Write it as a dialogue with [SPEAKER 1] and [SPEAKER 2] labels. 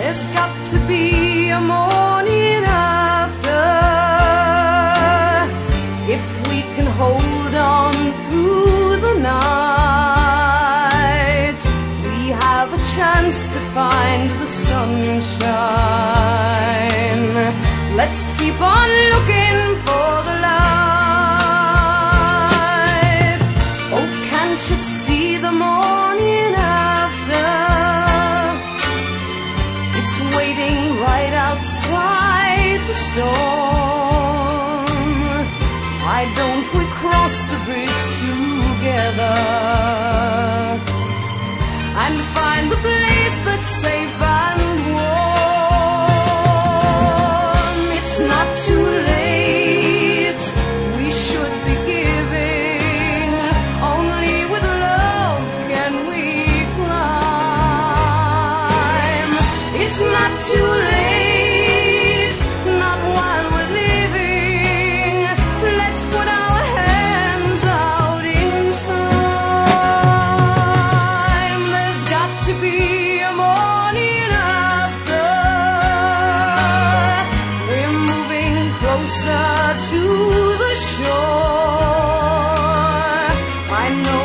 [SPEAKER 1] There's got to be a morning after. If we can hold on through the night, we have a chance to find the sunshine. Let's keep on looking for the light. Oh, can't you see the morning after? It's waiting right outside the storm. Why don't we cross the bridge together and find the place that's safe and warm? It's not too late, we should be giving. Only with love can we climb. It's not too late, not while we're living. Let's put our hands out in time. There's got to be a morning after. We're moving closer to the shore. I know